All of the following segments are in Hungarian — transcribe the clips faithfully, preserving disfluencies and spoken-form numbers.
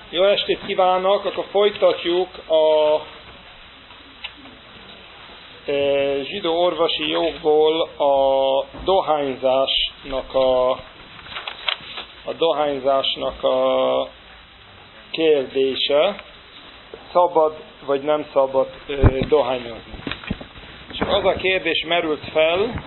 Jó estét kívánok! Akkor folytatjuk a e, zsidó orvosi jogból a dohányzásnak a, a dohányzásnak a kérdése. Szabad vagy nem szabad e, dohányozni. És az a kérdés merült fel,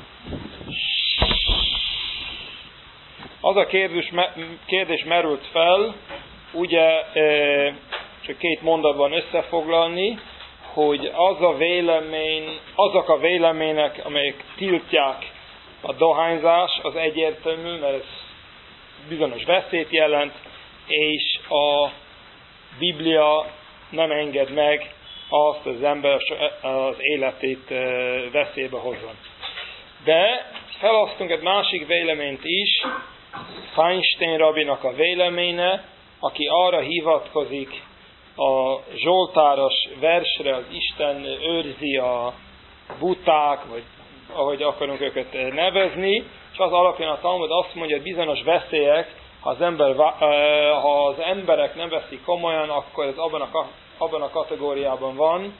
az a kérdés, kérdés merült fel, ugye csak két mondatban összefoglalni, hogy az a vélemény, azok a vélemények, amelyek tiltják a dohányzás, az egyértelmű, mert ez bizonyos veszélyt jelent, és a Biblia nem enged meg azt, az ember az életét veszélybe hozzon. De felosztunk egy másik véleményt is, Feinstein rabinak a véleménye, aki arra hivatkozik a zsoltáros versre, az Isten őrzi a buták, vagy ahogy akarunk őket nevezni, és az alapján a Talmud azt mondja, hogy bizonyos veszélyek, ha az, ember, ha az emberek nem veszik komolyan, akkor ez abban a, abban a kategóriában van,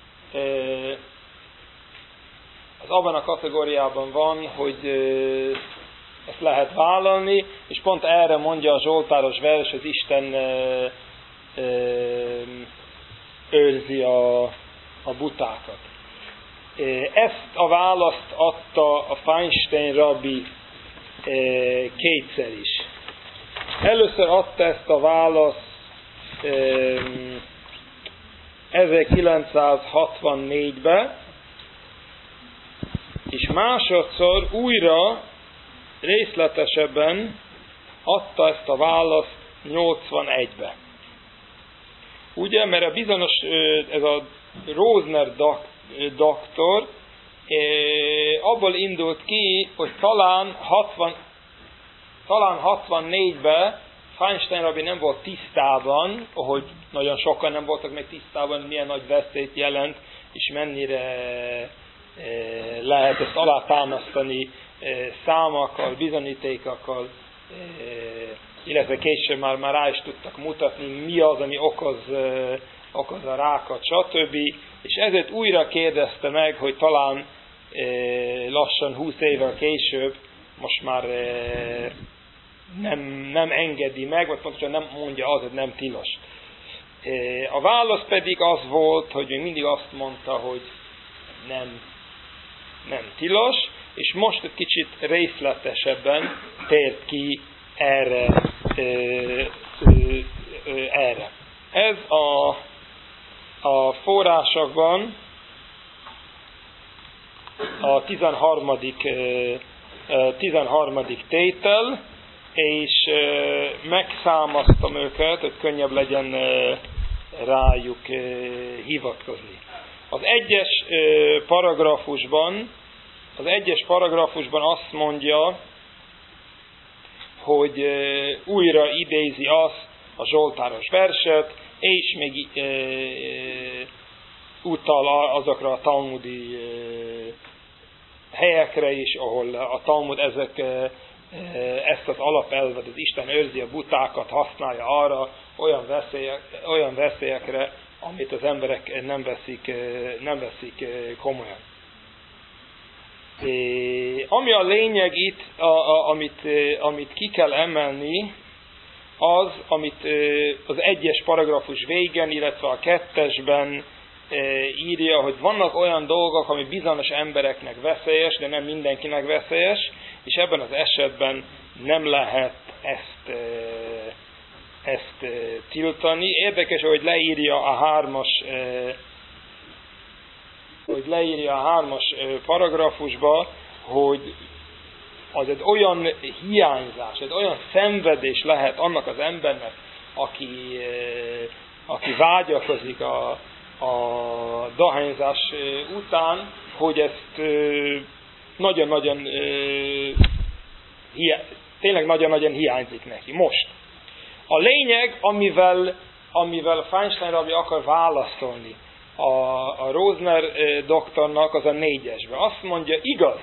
az abban a kategóriában van, hogy ezt lehet vállalni, és pont erre mondja a zsoltáros vers, hogy Isten ö, ö, őrzi a, a butákat. Ezt a választ adta a Feinstein rabbi kétszer is. Először adta ezt a választ ezerkilencszázhatvannégyben, és másodszor újra részletesebben adta ezt a választ nyolcvanegyben. Ugye, mert a bizonyos, ez a Rosner doktor abból indult ki, hogy talán, hatvan, talán hatvannégyben Feinstein rabbi nem volt tisztában, ahogy nagyon sokan nem voltak még tisztában, milyen nagy veszélyt jelent, és mennyire lehet ezt alátámasztani számokkal, bizonyítékokkal, illetve később már, már rá is tudtak mutatni, mi az, ami okoz, okoz a rákat, stb. És ezért újra kérdezte meg, hogy talán lassan húsz évvel később most már nem, nem engedi meg, vagy pontosan nem mondja az, hogy nem tilos. A válasz pedig az volt, hogy még mindig azt mondta, hogy nem, nem tilos, és most egy kicsit részletesebben tért ki erre. Ö, ö, ö, erre. Ez a, a forrásokban a tizenharmadik, tizenharmadik tétel, és ö, megszámoztam őket, hogy könnyebb legyen ö, rájuk ö, hivatkozni. Az egyes ö, paragrafusban Az egyes paragrafusban azt mondja, hogy újra idézi azt a zsoltáros verset, és még e, utal azokra a talmudi e, helyekre is, ahol a Talmud ezek, e, ezt az alapelvet, az Isten őrzi a butákat, használja arra olyan, veszélyek, olyan veszélyekre, amit az emberek nem veszik, nem veszik komolyan. É, ami a lényeg itt, a, a, amit, amit ki kell emelni, az, amit az egyes paragrafus végén, illetve a kettesben írja, hogy vannak olyan dolgok, ami bizonyos embereknek veszélyes, de nem mindenkinek veszélyes, és ebben az esetben nem lehet ezt, ezt tiltani. Érdekes, hogy leírja a hármas hogy leírja a hármas paragrafusba, hogy az egy olyan hiányzás, egy olyan szenvedés lehet annak az embernek, aki, aki vágyakozik a, a dohányzás után, hogy ezt nagyon-nagyon tényleg nagyon-nagyon hiányzik neki. Most. A lényeg, amivel, amivel Feinstein rabbi akar válaszolni a, a Rosner doktornak, az a négyesben. Azt mondja, igaz,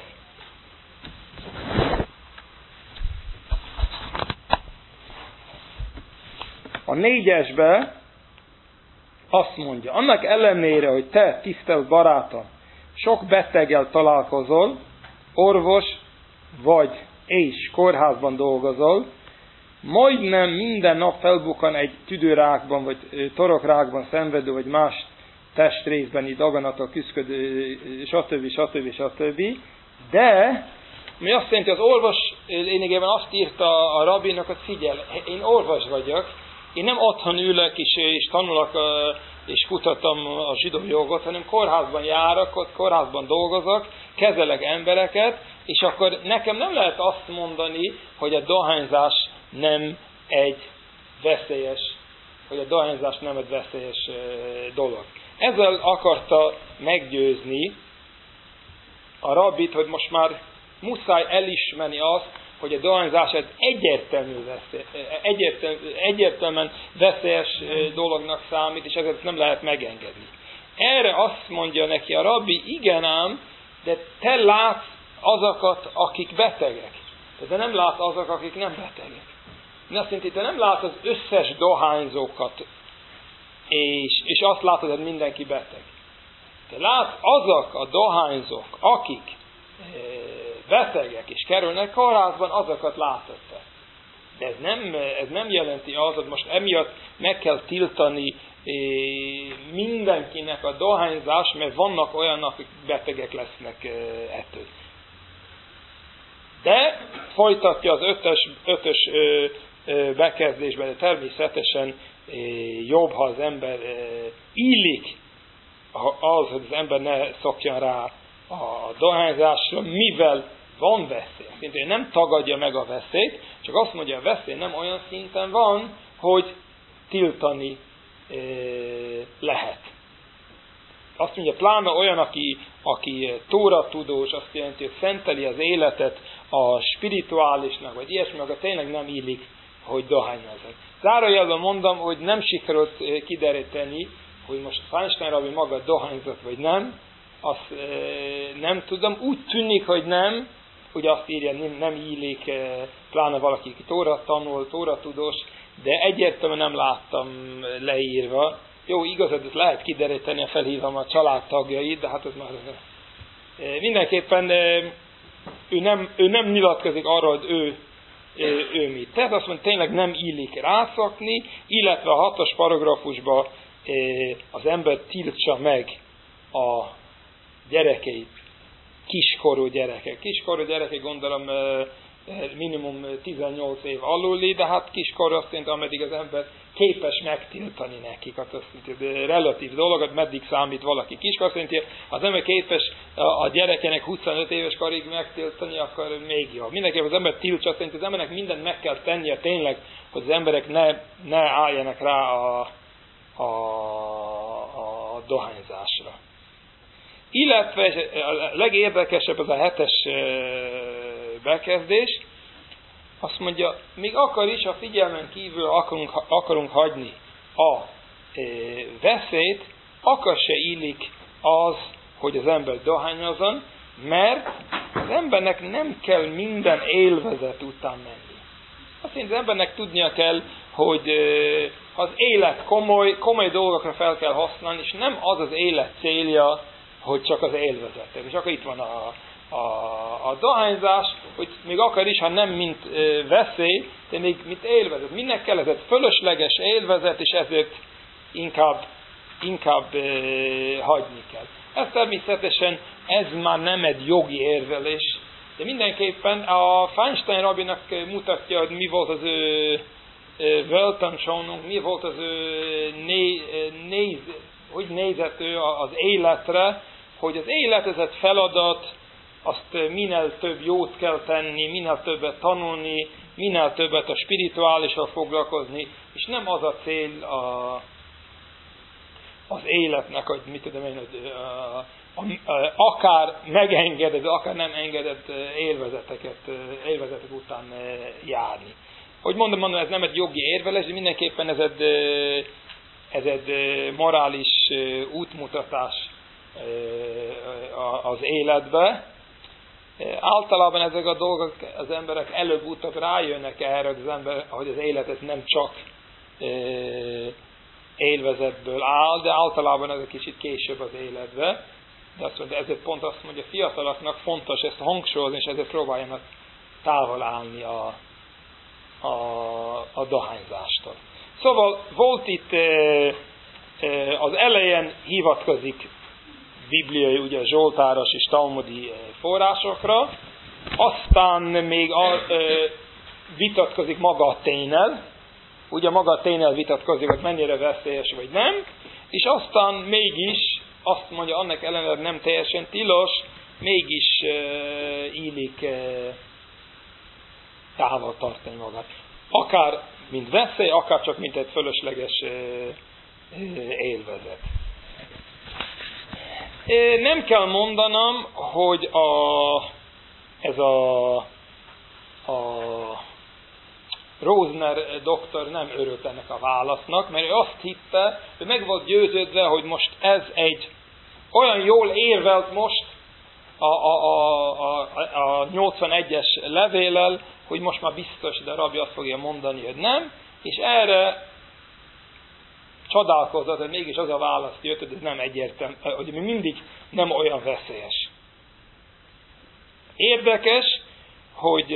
A négyesbe azt mondja, annak ellenére, hogy te, tisztelt barátom, sok beteggel találkozol, orvos vagy és kórházban dolgozol, majdnem minden nap felbukkan egy tüdőrákban, vagy torokrákban szenvedő, vagy más testrészbeni daganatok küszködő, stb. stb. stb. De, mi azt jelenti, az orvos lényegében azt írta a rabbinak, hogy figyelj, én orvos vagyok, én nem otthon ülök és, és tanulok és kutatom a zsidó jogot, hanem kórházban járok, ott kórházban dolgozok, kezelek embereket, és akkor nekem nem lehet azt mondani, hogy a dohányzás nem egy veszélyes, hogy a dohányzás nem egy veszélyes dolog. Ezzel akarta meggyőzni a rabbit, hogy most már muszáj elismerni azt, hogy a dohányzás egy egyértelmű veszély, egyértelmű, egyértelműen veszélyes dolognak számít, és ezért nem lehet megengedni. Erre azt mondja neki a rabbi, igen ám, de te látsz azokat, akik betegek. De nem látsz azok, akik nem betegek. De azt jelenti, te nem látsz az összes dohányzókat, és, és azt látod, hogy mindenki beteg. Te látsz azok a dohányzók, akik betegek és kerülnek kórházban, azokat látod te. De ez nem, ez nem jelenti az, hogy most emiatt meg kell tiltani mindenkinek a dohányzás, mert vannak olyanok, akik betegek lesznek ettől. De folytatja az ötös, ötös bekezdésben, de természetesen jobb, ha az ember illik az, hogy az ember ne szokjon rá a dohányzásra, mivel van veszély. Szintén nem tagadja meg a veszélyt, csak azt mondja, a veszély nem olyan szinten van, hogy tiltani e, lehet. Azt mondja, pláne olyan, aki, aki tóratudós, azt jelenti, hogy szenteli az életet a spirituálisnak, vagy ilyesmi, akkor tényleg nem illik, hogy dohányozzon. Zárójelben mondom, hogy nem sikerült kideríteni, hogy most Feinstein rabbi maga dohányzott, vagy nem, azt e, nem tudom. Úgy tűnik, hogy nem, ugye azt írja, nem, nem illik, e, pláne valaki, aki tóra tanul, tóra tudós, de egyértelműen nem láttam leírva. Jó, igazad, ezt lehet kideríteni, felhívom a családtagjait, de hát ez már e, mindenképpen e, ő, nem, ő nem nyilatkozik arról, hogy ő, ő, ő mit. Tehát azt mondja, tényleg nem illik rászakni, illetve a hatos paragrafusban e, az ember tiltsa meg a gyerekeit, kiskorú gyerekek. Kiskorú gyerekek gondolom minimum tizennyolc év aluli, de hát kiskorú azt jelenti, ameddig az ember képes megtiltani nekik. Hát azt jelenti, relatív dolog, meddig számít valaki kiskorú, azt jelenti, az ember képes a gyerekének huszonöt éves korig megtiltani, akkor még jobb. Mindenképp az ember tiltsa, azt jelenti, az embernek mindent meg kell tennie tényleg, hogy az emberek ne, ne álljanak rá a, a, a dohányzásra. Illetve a legérdekesebb az a hetes bekezdés, azt mondja, még akkor is, ha figyelmen kívül akarunk, akarunk hagyni a veszélyt, akkor se illik az, hogy az ember dohányozzon, mert az embernek nem kell minden élvezet után menni. Azt mondja, az embernek tudnia kell, hogy az élet komoly, komoly dolgokra fel kell használni, és nem az az élet célja, hogy csak az élvezetek. És akkor itt van a, a, a dohányzás, hogy még akár is, ha nem mint e, veszély, de még mint élvezet. Minek kell ez egy fölösleges élvezet, és ezért inkább, inkább e, hagyni kell. Ez természetesen, ez már nem egy jogi érvelés, de mindenképpen a Feinstein rabbinak mutatja, hogy mi volt az ő Weltanschauung, mi volt az ő né, néz, hogy nézett ő az életre, hogy az élet ez egy feladat, azt minél több jót kell tenni, minél többet tanulni, minél többet a spirituálisra foglalkozni, és nem az a cél a, az életnek, hogy mit tudom én, hogy a, a, a, akár megengedett, akár nem engedett élvezeteket, élvezetek után járni. Hogy mondom, mondom, ez nem egy jogi érvelés, de mindenképpen ez egy, ez egy morális útmutatás az életbe. Általában ezek a dolgok, az emberek előbb-utóbb rájönnek erre, hogy az, ember, hogy az élet ez nem csak élvezetből áll, de általában ez egy kicsit később az életbe. De azt mondja, ezért pont azt mondja, a fiataloknak fontos ezt hangsúlyozni, és ezért próbáljanak távol állni a, a, a dohányzástól. Szóval volt itt az elején hivatkozik bibliai, ugye zsoltáros és talmudi forrásokra, aztán még a, vitatkozik maga a tényel, ugye maga a tényel vitatkozik, hogy mennyire veszélyes vagy nem, és aztán mégis azt mondja, annak ellenére nem teljesen tilos, mégis uh, illik uh, távol tartani magát. Akár mint veszély, akár csak mint egy fölösleges uh, uh, élvezet. Uh, nem kell mondanom, hogy a, ez a, a Rosner doktor nem örült ennek a válasznak, mert ő azt hitte, ő meg volt győződve, hogy most ez egy olyan jól érvelt most a, a, a, a, a nyolcvanegyes levéllel, hogy most már biztos, de a rabbi azt fogja mondani, hogy nem, és erre csodálkozott, hogy mégis az a válasz jött, hogy ez nem egyértelmű, hogy mindig nem olyan veszélyes. Érdekes, hogy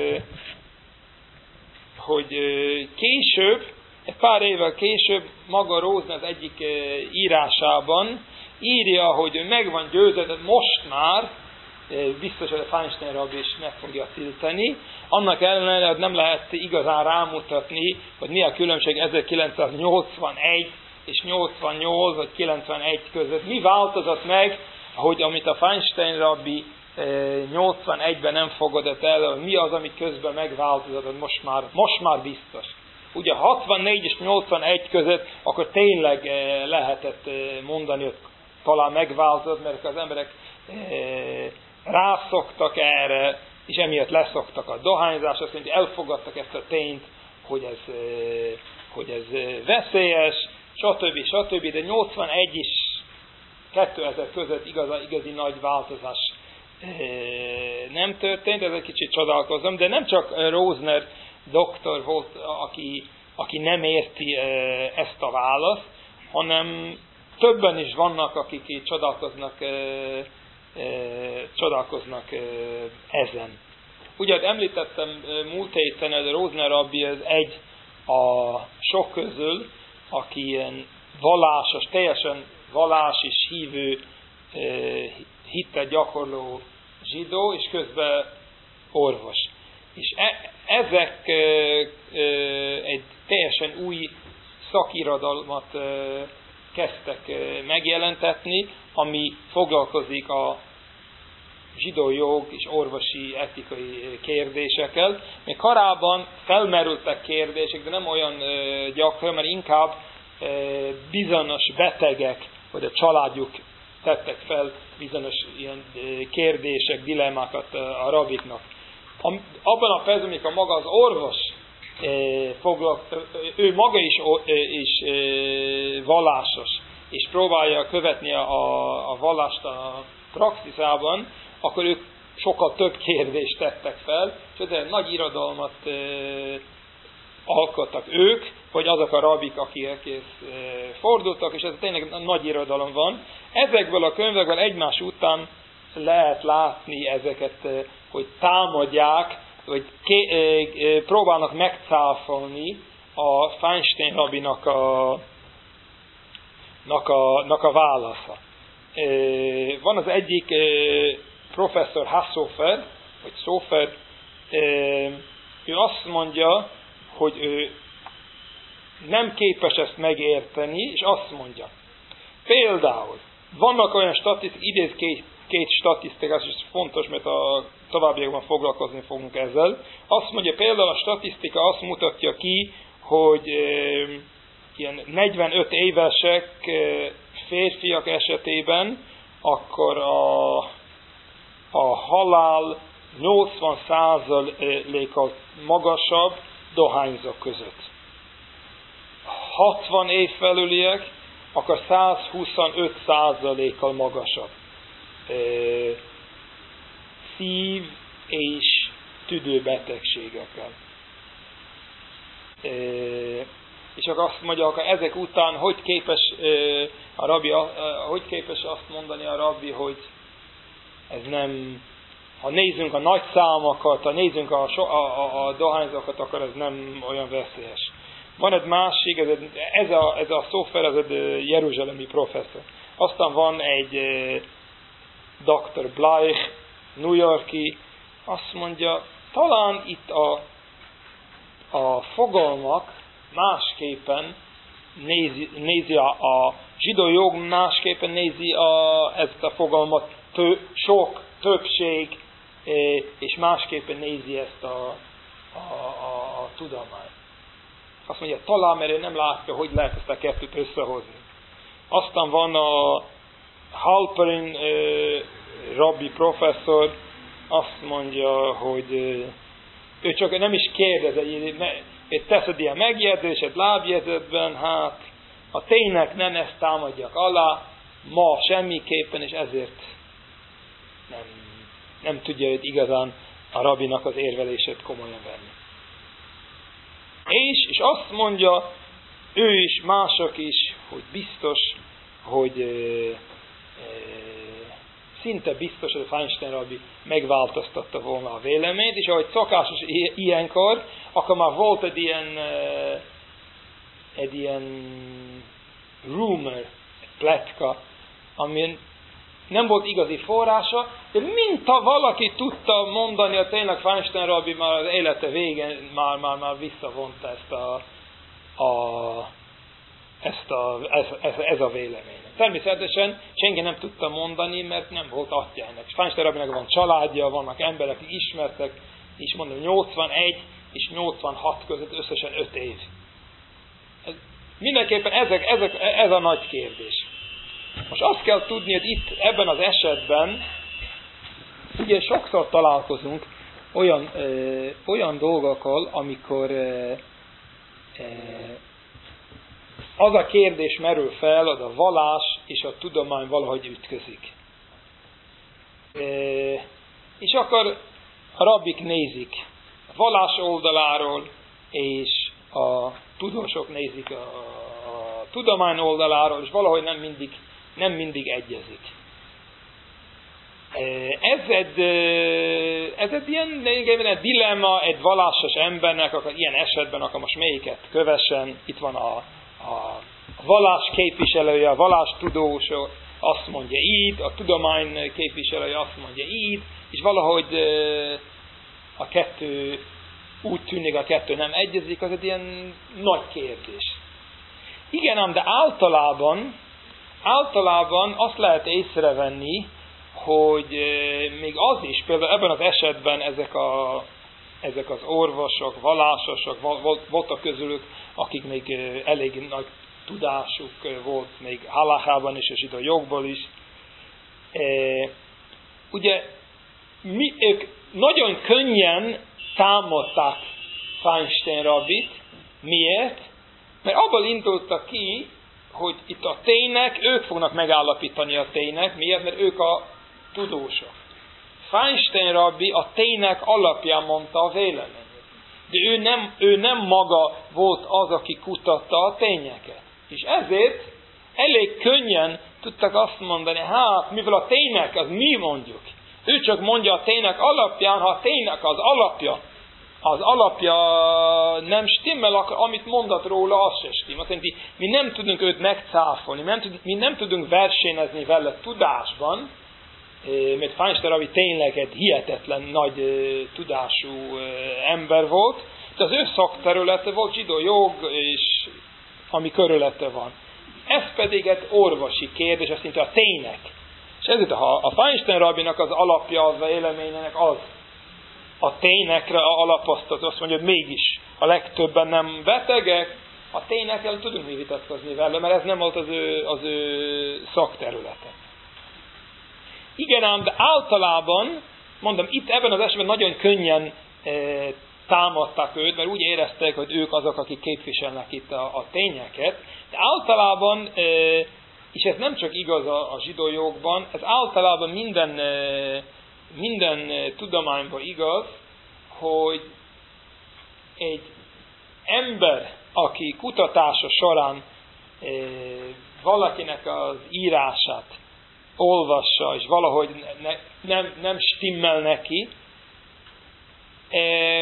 hogy később, egy pár évvel később maga Rosner az egyik írásában írja, hogy ő meg van győződve, most már, biztos, hogy a Feinstein rabbi is meg fogja tiltani, annak ellenére, hogy nem lehet igazán rámutatni, hogy mi a különbség ezerkilencszáznyolcvanegy és nyolcvannyolc vagy kilencvenegy között. Mi változott meg, hogy amit a Feinstein rabbi nyolcvanegyben nem fogadott el, mi az, amit közben megváltozott, hogy most már, most már biztos. Ugye hatvannégy és nyolcvanegy között akkor tényleg lehetett mondani, hogy talán megváltozott, mert az emberek rászoktak erre, és emiatt leszoktak a dohányzásra, azt mondja, elfogadtak ezt a tényt, hogy ez, hogy ez veszélyes, stb. stb. De nyolcvanegy és kétezer között igazi, igazi nagy változás nem történt, ez egy kicsit csodálkozom, de nem csak Rosner doktor volt, aki, aki nem érti ezt a választ, hanem többen is vannak, akik csodálkoznak, csodálkoznak ezen. Ugye, említettem múlt héten, hogy Rosner rabbi ez egy a sok közül, aki ilyen vallásos, teljesen vallás és hívő, hittet gyakorló zsidó, és közben orvos. És e, ezek e, e, egy teljesen új szakirodalmat e, kezdtek e, megjelentetni, ami foglalkozik a zsidó jog és orvosi etikai kérdésekkel. Még korábban felmerültek kérdések, de nem olyan e, gyakran, mert inkább e, bizonyos betegek, vagy a családjuk tettek fel bizonyos ilyen kérdések, dilemmákat a rabiknak. Abban a percben, amikor maga az orvos foglak, ő maga is, is vallásos, és próbálja követni a, a vallást a praxiszában, akkor ők sokkal több kérdést tettek fel, és ezért nagy irodalmat alkottak ők, vagy azok a rabik, akik fordultak, és ez tényleg nagy irodalom van. Ezekből a könyvekből egymás után lehet látni ezeket, hogy támadják, vagy ké, próbálnak megcáfolni a Feinstein rabbinak a, nak a, nak a válasza. Van az egyik professzor Hassofer, vagy Sofer, ő azt mondja, hogy ő nem képes ezt megérteni, és azt mondja. Például, vannak olyan statisztikák, idéz két, két statisztikát, és ez fontos, mert a továbbiakban foglalkozni fogunk ezzel. Azt mondja, például a statisztika azt mutatja ki, hogy e, ilyen negyvenöt évesek e, férfiak esetében, akkor a, a halál nyolcvan százalékkal magasabb dohányzók között. hatvan év felüliek, akkor százhuszonöt százalékkal magasabb. E, szív- és tüdőbetegségekkel. E, és akkor azt mondja, akkor ezek után hogy képes a rabbi, hogy képes azt mondani a rabbi, hogy ez nem, ha nézzünk a nagy számokat, ha nézzünk a, a, a, a dohányzókat, akkor ez nem olyan veszélyes. Van egy másik, ez, ez a, ez a Sofer, ez egy jeruzsálemi professzor. Aztán van egy doktor Bleich, New Yorki, azt mondja, talán itt a, a fogalmak másképpen nézi, nézi a, a zsidó jog, másképpen nézi a, ezt a fogalmat, tő, sok, többség, és másképpen nézi ezt a, a, a, a tudományt. Azt mondja, talán, mert ő nem látja, hogy lehet ezt a kettőt összehozni. Aztán van a Halperin eh, rabbi professzor, azt mondja, hogy eh, ő csak nem is kérdez, egy teszed ilyen megjegyzésed lábjegyzetben, hát a tényleg nem ezt támadjak alá, ma semmiképpen, és ezért nem, nem tudja őt igazán a rabbinak az érvelését komolyan venni. És, és azt mondja, ő is, mások is, hogy biztos, hogy e, e, szinte biztos, hogy a Feinstein rabbi megváltoztatta volna a véleményt, és ahogy szokásos ilyenkor, akkor már volt egy ilyen, e, egy ilyen rumor, egy pletka, amin nem volt igazi forrása, de mint ha valaki tudta mondani, hogy tényleg Feinstein rabbi már az élete végén már, már, már visszavonta ezt a, a, ezt a, ez, ez, ez a vélemény. Természetesen senki nem tudta mondani, mert nem volt atya ennek. Feinstein rabbinak van családja, vannak emberek, akik ismertek, és mondom, nyolcvanegy és nyolcvanhat között összesen öt év. Ez, mindenképpen ezek, ezek, ez a nagy kérdés. Most azt kell tudni, hogy itt ebben az esetben ugye sokszor találkozunk olyan, ö, olyan dolgokkal, amikor ö, ö, az a kérdés merül fel, az a vallás és a tudomány valahogy ütközik. Ö, és akkor a rabbik nézik a vallás oldaláról, és a tudósok nézik a, a tudomány oldaláról, és valahogy nem mindig nem mindig egyezik. Ez egy, ez egy ilyen, egy dilemma egy vallásos embernek, akkor ilyen esetben, akkor most melyiket kövessen. Itt van a, a vallás képviselője, a vallás tudós azt mondja így, a tudomány képviselője azt mondja így, és valahogy a kettő úgy tűnik, a kettő nem egyezik, az egy ilyen nagy kérdés. Igen ám, de általában Általában azt lehet észrevenni, hogy még az is, például ebben az esetben ezek, a, ezek az orvosok, vallásosok, voltak közülük, akik még elég nagy tudásuk volt, még halachában is, és itt a jogból is. Ugye mi, ők nagyon könnyen támadták Feinstein rabbit. Miért? Mert abból indultak ki, hogy itt a tények, ők fognak megállapítani a tények. Miért? Mert ők a tudósok. Feinstein rabbi a tények alapján mondta a véleményét. De ő nem, ő nem maga volt az, aki kutatta a tényeket. És ezért elég könnyen tudtak azt mondani, hát mivel a tények, az mi mondjuk. Ő csak mondja a tények alapján, ha a tények az alapja, az alapja nem stimmel, akkor amit mondat róla, az se stimmel. Azt jelenti, mi nem tudunk őt megcáfolni, mi nem, tud, mi nem tudunk versenyezni vele tudásban, mert Feinstein rabbi tényleg egy hihetetlen nagy tudású ember volt, de az ő szakterülete volt zsidó jog, és ami körülete van. Ez pedig egy orvosi kérdés, azt jelenti a tények. És ezért a Feinstein rabbinak az alapja, az a véleményének az, a tényekre alapoztat, azt mondja, hogy mégis a legtöbben nem betegek, a tényekkel tudunk mi vitatkozni vele, mert ez nem volt az ő, az ő szakterülete. Igen ám, de általában, mondom, itt ebben az esetben nagyon könnyen e, támadták őt, mert úgy érezték, hogy ők azok, akik képviselnek itt a, a tényeket, de általában, e, és ez nem csak igaz a, a zsidó jogban, ez általában minden e, minden tudományban igaz, hogy egy ember aki kutatása során e, valakinek az írását olvassa, és valahogy ne, nem, nem stimmel neki, e,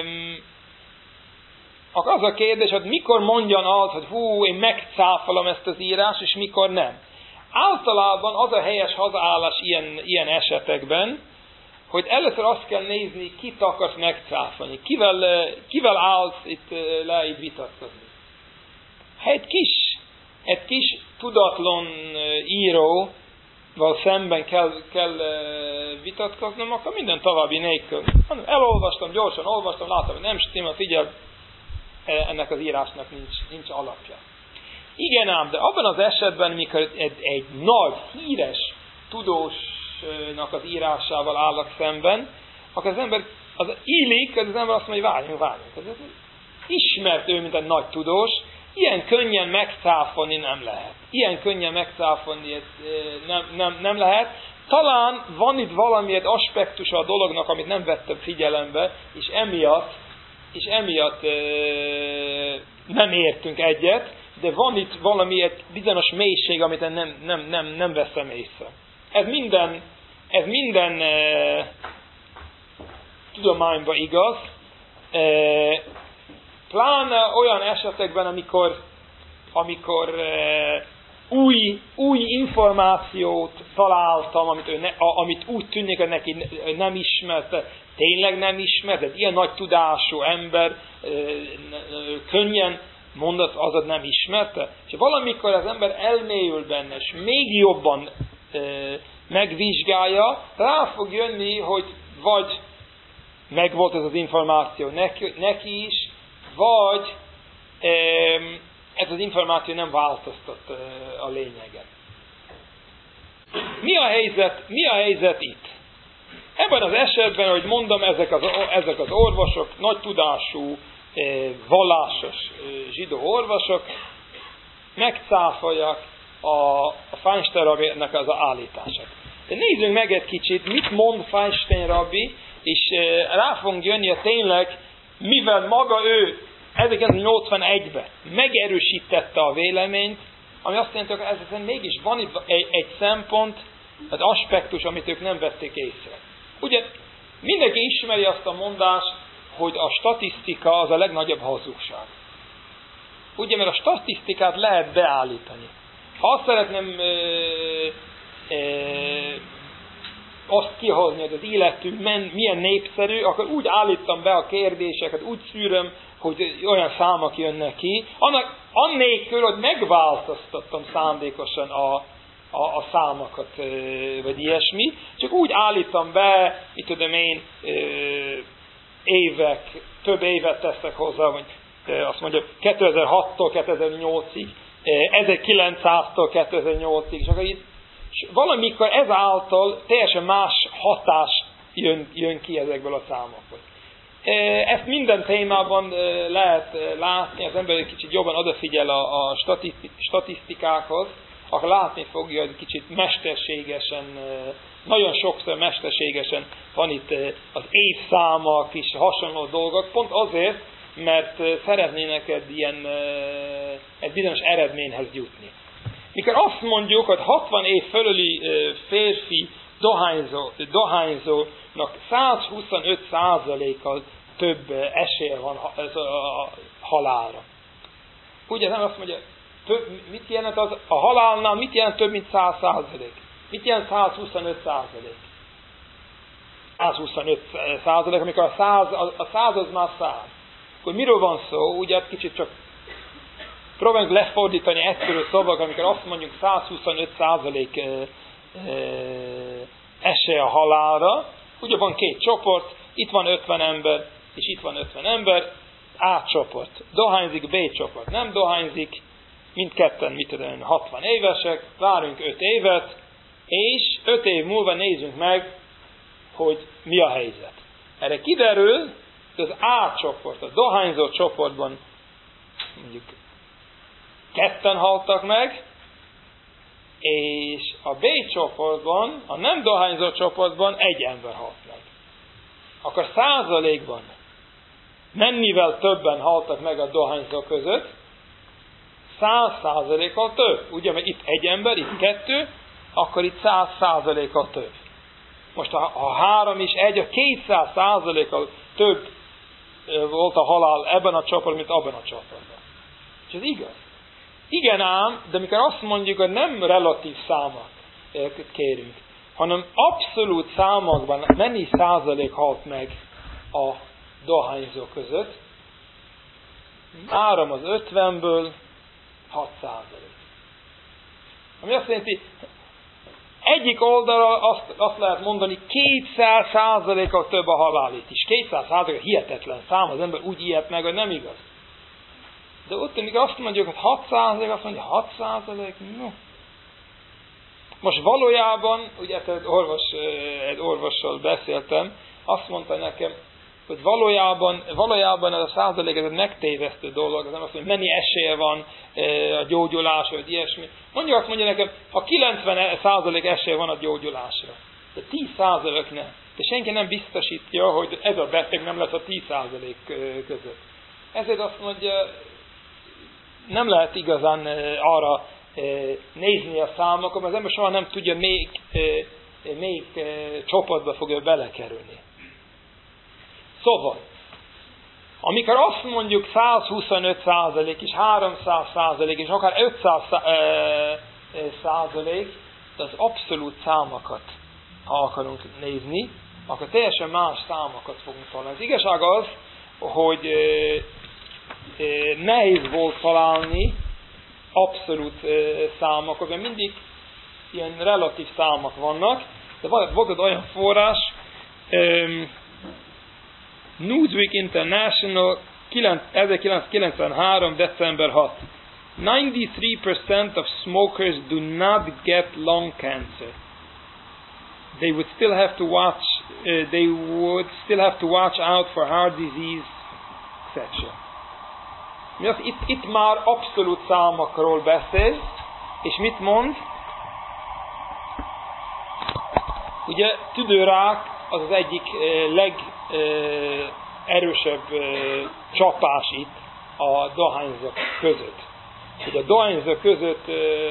akkor az a kérdés, hogy mikor mondjan az, hogy hú, én megcáfolom ezt az írást, és mikor nem. Általában az a helyes hazaállás ilyen, ilyen esetekben, hogy először azt kell nézni, kit akarsz megcáfolni, kivel, kivel állsz itt le itt vitatkozni. Ha egy kis, egy kis tudatlan íróval szemben kell, kell vitatkoznom, akkor minden további nélkül. Elolvastam, gyorsan olvastam, látom, hogy nem stimmel, figyel, ennek az írásnak nincs, nincs alapja. Igen ám, de abban az esetben, mikor egy, egy nagy, híres tudósnak az írásával állok szemben, akkor az ember, az illik, az ember azt mondja, hogy várjunk, várjunk. Ez, ez ismert ő, mint egy nagy tudós, ilyen könnyen megcáfolni nem lehet. Ilyen könnyen megcáfolni nem, nem, nem lehet. Talán van itt valami egy aspektusa a dolognak, amit nem vettem figyelembe, és emiatt, és emiatt nem értünk egyet, de van itt valami egy bizonyos mélység, amit nem, nem, nem, nem veszem észre. Ez minden, ez minden e, tudományban igaz, e, pláne olyan esetekben, amikor, amikor e, új, új információt találtam, amit, ő ne, a, amit úgy tűnik, hogy neki nem ismerte, tényleg nem ismerte, egy ilyen nagy tudású ember e, könnyen mondat azad nem ismerte, és valamikor az ember elmélyül benne, és még jobban e, megvizsgálja, rá fog jönni, hogy vagy megvolt ez az információ neki, neki is, vagy e, ez az információ nem változtat e, a lényeget. Mi a helyzet, mi a helyzet itt? Ebben az esetben, ahogy mondom, ezek az, ezek az orvosok, nagy tudású, vallásos zsidó orvosok megcáfolják a, a Feinstein rabbinek az állítását. De nézzünk meg egy kicsit, mit mond Feinstein rabbi, és rá fogunk jönni, hogy tényleg, mivel maga ő ezerkilencszáznyolcvanegyben megerősítette a véleményt, ami azt jelenti, hogy ezzel mégis van itt egy, egy szempont, egy aspektus, amit ők nem vették észre. Ugye mindenki ismeri azt a mondást, hogy a statisztika az a legnagyobb hazugság. Ugye, mert a statisztikát lehet beállítani. Ha azt szeretném ö, ö, azt kihozni, hogy az életünk men, milyen népszerű, akkor úgy állítom be a kérdéseket, úgy szűröm, hogy olyan számok jönnek ki, annak, annélkül, hogy megváltoztattam szándékosan a, a, a számokat, ö, vagy ilyesmi, csak úgy állítom be, mit tudom én, ö, évek, több évet teszek hozzá, hogy azt mondja kétezer-hattól kétezer-nyolcig, ezerkilencszáztól kétezer-nyolcig, és akkor itt valamikor ezáltal teljesen más hatás jön, jön ki ezekből a számokból. Ezt minden témában lehet látni, az ember egy kicsit jobban odafigyel a, a statisztikákhoz, akkor látni fogja, hogy kicsit mesterségesen, nagyon sokszor mesterségesen van itt az évszámak és hasonló dolgok, pont azért, mert szeretnének egy ilyen egy bizonyos eredményhez jutni. Mikor azt mondjuk, hogy hatvan év fölöli férfi dohányzó, dohányzónak százhuszonöt százalékkal több esélye van a halálra. Ugye nem azt mondja, több, mit jelent az, a halálnál mit jelent több mint száz százalék? Mit jelent százhuszonöt százalék? százhuszonöt százalék, amikor a száz, a száz az már száz. Akkor miről van szó? Ugye kicsit csak próbáljuk lefordítani egyszerű szavak, amikor azt mondjuk százhuszonöt százalék esély a halálra. Ugye van két csoport, itt van ötven ember, és itt van ötven ember, A csoport dohányzik, B csoport nem dohányzik, mindketten, mit tudom, hatvan évesek, várunk öt évet, és öt év múlva nézzünk meg, hogy mi a helyzet. Erre kiderül, hogy az A csoport, a dohányzó csoportban mondjuk ketten haltak meg, és a B csoportban, a nem dohányzó csoportban egy ember halt meg. Akkor százalékban mennyivel többen haltak meg a dohányzó között, száz százalékkal több. Ugye, mert itt egy ember, itt kettő, akkor itt száz százalékkal több. Most ha, ha három is egy, a kétszáz százalékkal több volt a halál ebben a csoportban, mint abban a csoportban. És ez igaz. Igen ám, de mikor azt mondjuk, hogy nem relatív számok kérünk, hanem abszolút számokban mennyi százalék halt meg a dohányzó között, három az ötvenből hat százalék. Ami azt jelenti, egyik oldalra azt, azt lehet mondani, kétszáz százalékkal több a halálít is. kétszáz százalék hihetetlen szám, az ember úgy ilyet meg, hogy nem igaz. De ott, amikor azt mondjuk, hogy hat százalék, azt mondja, hat százalék, no. Most valójában, ugye egy, orvos, egy orvossal beszéltem, azt mondta nekem, hogy valójában, valójában ez a százalék, ez egy megtévesztő dolog, az nem azt mondja, mennyi esélye van a gyógyulásra, vagy ilyesmi. Mondja, azt mondja nekem, ha kilencven százalék esélye van a gyógyulásra, de tíz százalék ne. De senki nem biztosítja, hogy ez a beteg nem lesz a tíz százalék között. Ezért azt mondja, nem lehet igazán arra nézni a számokat, mert az ember soha nem tudja, melyik, melyik csoportba fogja belekerülni. Szóval, amikor azt mondjuk száz huszonöt százalék és háromszáz százalék és akár ötszáz százalék, az abszolút számokat, ha akarunk nézni, akkor teljesen más számokat fogunk találni. Az igazság az, hogy nehéz volt találni abszolút számokat, mert mindig ilyen relatív számok vannak, de volt egy olyan forrás, Newsweek International ezerkilencszázkilencvenhárom. december hatodika. ninety-three percent of smokers do not get lung cancer. They would still have to watch uh, they would still have to watch out for heart disease, et cetera. Itt, itt már abszolút számokról beszél, és mit mond? Ugye tüdőrák az az egyik legerősebb csapás itt a dohányzók között. Ugye a dohányzók között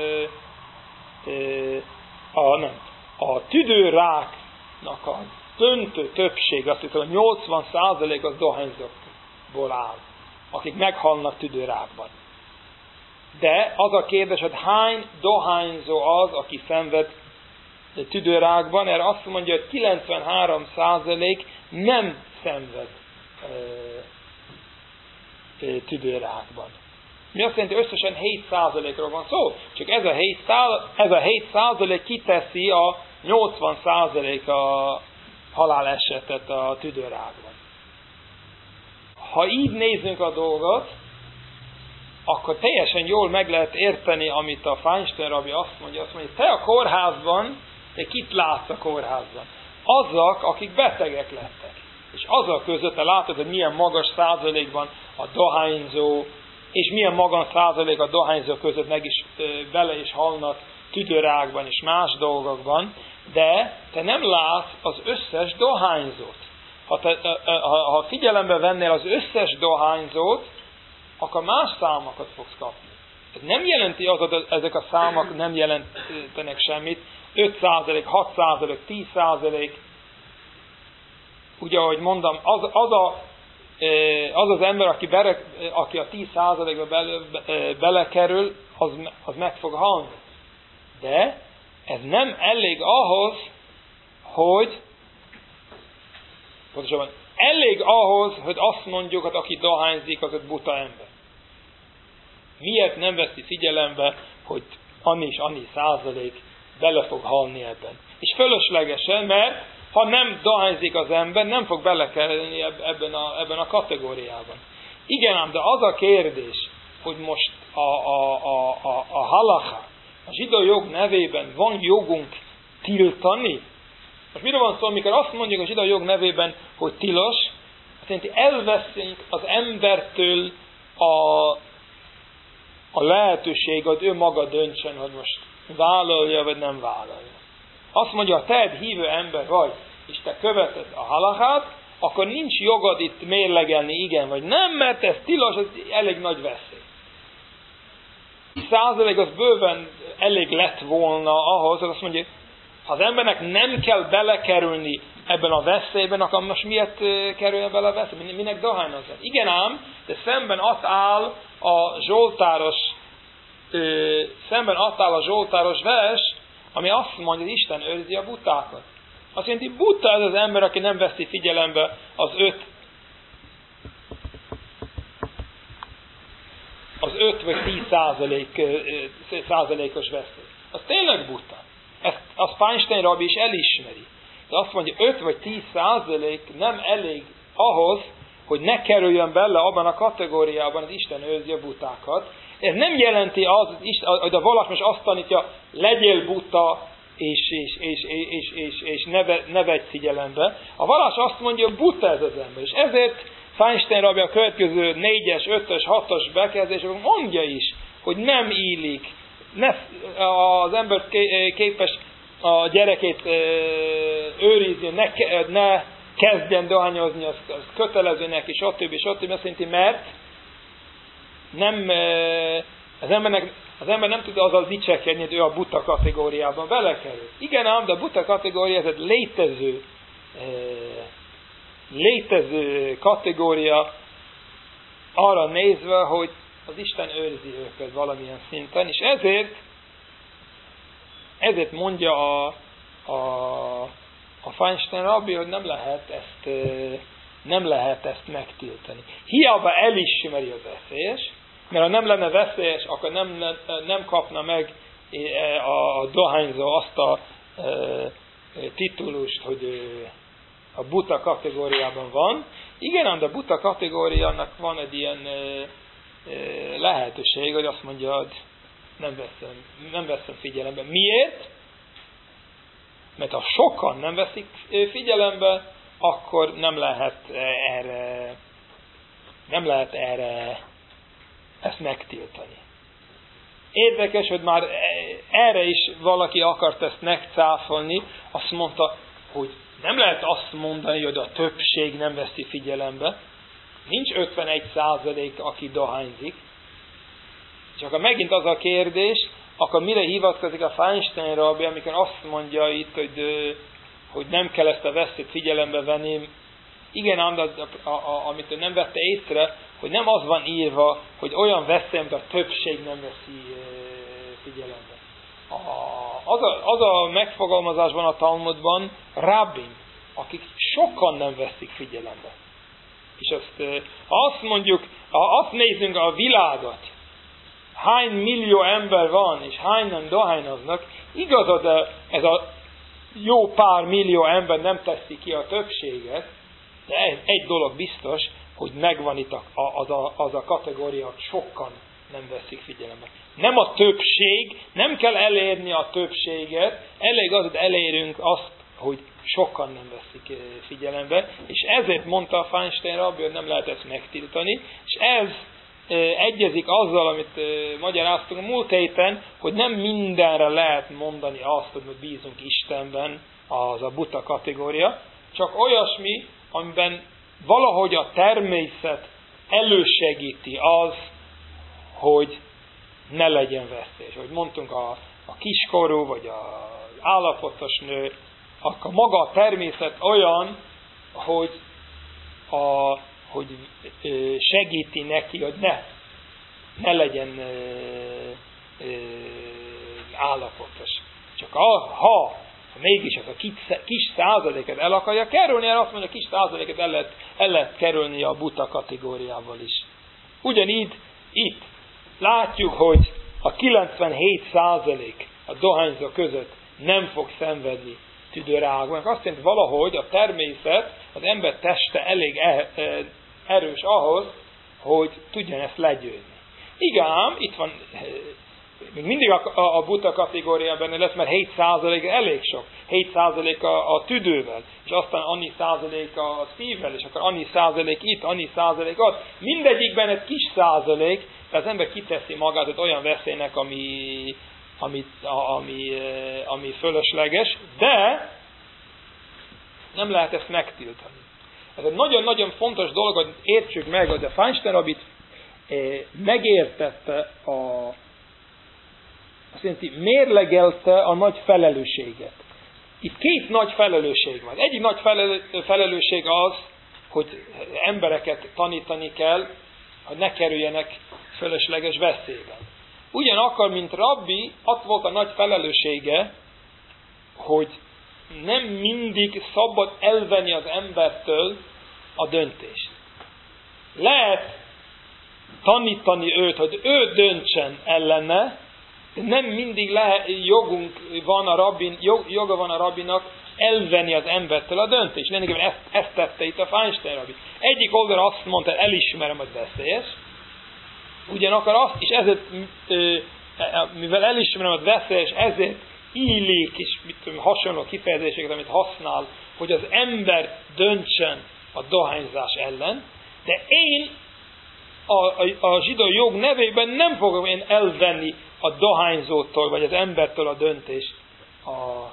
a, nem, a tüdőráknak a döntő többség, azt hiszem, a nyolcvan százalék az dohányzókból áll, akik meghalnak tüdőrákban. De az a kérdés, hogy hány dohányzó az, aki szenved tüdőrákban, erre azt mondja, hogy kilencvenhárom százalék nem szenved e, e, tüdőrákban. Mi azt jelenti, összesen hét százalékról van szó, csak ez a hét, ez a hét százalék kiteszi a nyolcvan százalék a halálesetet a tüdőrákban. Ha így nézzünk a dolgot, akkor teljesen jól meg lehet érteni, amit a Feinstein rabbi azt mondja, azt mondja, te a kórházban, te kit látsz a kórházban? Azok, akik betegek lettek. És azok között te látod, hogy milyen magas százalékban a dohányzó, és milyen magas százalék a dohányzó között meg is bele is halnak tüdőrákban és más dolgokban, de te nem látsz az összes dohányzót. Ha, te, ha figyelembe vennél az összes dohányzót, akkor más számokat fogsz kapni. Ez nem jelenti az, hogy ezek a számok nem jelentenek semmit. öt százalék, hat százalék, tíz százalék. Ugye, ahogy mondom, az az, a, az, az ember, aki, bere, aki a tíz százalékba bele, belekerül, az, az meg fog halni. De ez nem elég ahhoz, hogy pontosabban elég ahhoz, hogy azt mondjuk, hogy aki dohányzik, az egy buta ember. Miért nem veszi figyelembe, hogy annyi és annyi százalék bele fog halni ebben? És fölöslegesen, mert ha nem dohányzik az ember, nem fog belekerülni ebben a, ebben a kategóriában. Igen ám, de az a kérdés, hogy most a, a, a, a, a halacha, a zsidó jog nevében van jogunk tiltani? Most mire van szó, amikor azt mondjuk a zsidó jog nevében, hogy tilos, azt jelenti, elveszünk az embertől a, a lehetőség, hogy ő maga döntsön, hogy most vállalja, vagy nem vállalja. Azt mondja, ha te egy hívő ember vagy, és te követed a halachát, akkor nincs jogod itt mérlegelni igen vagy nem, mert ez tilos, ez elég nagy veszély. százalék az bőven elég lett volna ahhoz, hogy azt mondja, ha az embernek nem kell belekerülni ebben a veszélyben, akkor most miért kerüljen bele a veszélyben? Minek dohányozni? Igen ám, de szemben ott áll a Zsoltáros, ö, szemben ott áll a Zsoltáros vers, ami azt mondja, hogy Isten őrzi a butákat. Azt jelenti, buta ez az ember, aki nem veszi figyelembe az öt az öt vagy tíz százalék, százalékos veszély. Az tényleg buta. Ezt a Feinstein rabbi is elismeri. De azt mondja, öt vagy tíz százalék nem elég ahhoz, hogy ne kerüljön bele abban a kategóriában, az Isten őrzi a butákat. Ez nem jelenti az, hogy a valaki most azt tanítja, legyél buta, és, és, és, és, és, és ne, ne vegy figyelembe. A vallás azt mondja, hogy buta ez az ember. És ezért Feinstein rabbi a következő négyes, ötös, hatos bekezdésben mondja is, hogy nem illik, ne, az ember képes a gyerekét őrizni, ne, ne kezdjen dohányozni, az, az kötelező neki, stb. stb. Azt jelenti, mert nem, az, embernek, az ember nem tud azzal dicsekedni, hogy ő a buta kategóriában belekerül. Igen ám, de a buta kategória ez egy létező létező kategória arra nézve, hogy az Isten őrzi őket valamilyen szinten, és ezért ezért mondja a, a, a Feinstein rabbi, hogy nem lehet ezt nem lehet ezt megtiltani. Hiába elismeri a veszélyes, mert ha nem lenne veszélyes, akkor nem, nem kapna meg a dohányzó azt a titulust, hogy a buta kategóriában van. Igen, ám de a buta kategóriának van egy ilyen ö, ö, lehetőség, hogy azt mondja, hogy nem veszem, nem veszem figyelembe. Miért? Mert ha sokan nem veszik figyelembe, akkor nem lehet erre, nem lehet erre ezt megtiltani. Érdekes, hogy már erre is valaki akart ezt megcáfolni, azt mondta, hogy nem lehet azt mondani, hogy a többség nem veszi figyelembe. Nincs ötvenegy százalék, aki dohányzik. Csak ha megint az a kérdés, akkor mire hivatkozik a Feinstein rabbi, amikor azt mondja itt, hogy, hogy nem kell ezt a veszélyt figyelembe venni. Igen, ám, de a, a, a, amit ő nem vette észre, hogy nem az van írva, hogy olyan veszély, amit a többség nem veszi figyelembe. A, az, a, az a megfogalmazás van a Talmudban, rabbin, akik sokan nem veszik figyelembe. És azt, ha azt mondjuk, ha azt nézzünk a világot, hány millió ember van, és hányan dohányoznak, igaz, de ez a jó pár millió ember nem teszi ki a többséget, de egy dolog biztos, hogy megvan itt a, az, a, az a kategória, hogy sokan nem veszik figyelembe. Nem a többség, nem kell elérni a többséget, elég az, hogy elérünk azt, hogy sokan nem veszik figyelembe, és ezért mondta a Feinstein rabbi, hogy nem lehet ezt megtiltani, és ez e, egyezik azzal, amit e, magyaráztunk a múlt héten, hogy nem mindenre lehet mondani azt, hogy bízunk Istenben, az a buta kategória, csak olyasmi, amiben valahogy a természet elősegíti az, hogy ne legyen veszélyes. Hogy mondtunk, a, a kiskorú, vagy az állapotos nő, akkor maga a természet olyan, hogy, a, hogy segíti neki, hogy ne, ne legyen ö, ö, állapotos. Csak a, ha mégis ez a kis, kis százaléket el akarja kerülni, azt mondja, a kis százaléket el lehet, el lehet kerülni a buta kategóriával is. Ugyanígy itt látjuk, hogy a kilencvenhét százalék a dohányzó között nem fog szenvedni tüdőrágban. Azt jelenti, valahogy a természet, az ember teste elég erős ahhoz, hogy tudjon ezt legyőzni. Igen, itt van, még mindig a, a, a buta kategóriában lesz, mert hét százalék elég sok. hét százalék a, a tüdővel, és aztán annyi százalék a szívvel, és akkor annyi százalék itt, annyi százalék ott. Mindegyikben egy kis százalék, de az ember kiteszi magát egy olyan veszélynek, ami, ami, ami, ami fölösleges, de nem lehet ezt megtiltani. Ez egy nagyon-nagyon fontos dolog, hogy értsük meg, hogy a Feinstein rabbit megértette a azt jelenti, mérlegelte a nagy felelősséget. Itt két nagy felelősség van. Egyik nagy felelősség az, hogy embereket tanítani kell, hogy ne kerüljenek fölösleges veszélyben. Ugyanakkor, mint rabbi, az volt a nagy felelőssége, hogy nem mindig szabad elvenni az embertől a döntést. Lehet tanítani őt, hogy ő döntsen ellene, de nem mindig lehet, jogunk van a rabbin, jog, joga van a rabbinak elvenni az embertől a döntést. Lényegében ezt, ezt tette itt a Feinstein rabbi. Egyik oldalra azt mondta, elismerem, hogy veszélyes, ugyanakkor azt is ezért, mivel elismerem, hogy veszélyes, ezért illik, és mit tudom, hasonló kifejezéseket, amit használ, hogy az ember döntsen a dohányzás ellen, de én a, a, a zsidó jog nevében nem fogom én elvenni a dohányzótól, vagy az embertől a döntést a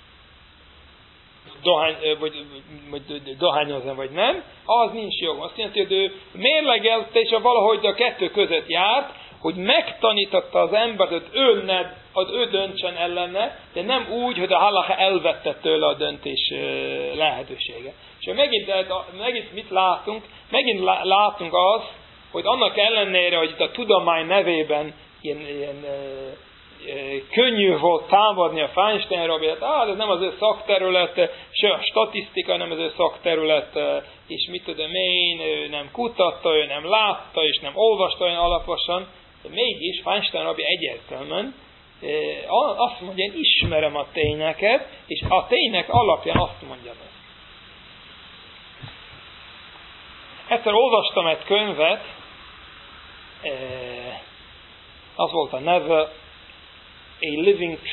dohány, vagy, vagy dohányozni, vagy nem, az nincs jog. Azt jelenti, hogy ő mérlegelte, és valahogy a kettő között járt, hogy megtanította az embert, hogy ő, ne, hogy ő döntsen ellene, de nem úgy, hogy a halacha elvette tőle a döntés lehetősége. És megint, megint mit látunk? Megint látunk az, hogy annak ellenére, hogy itt a tudomány nevében ilyen, ilyen könnyű volt támadni a Feinstein rabbit, ah, ez nem az ő szakterülete, se a statisztika nem az ő szakterülete, és mit tudom én, ő nem kutatta, ő nem látta, és nem olvasta olyan alaposan, de mégis Feinstein rabbi egyértelműen azt mondja, én ismerem a tényeket, és a tények alapján azt mondja ezt. Egyszer olvastam egy könyvet, az volt a neve, A Living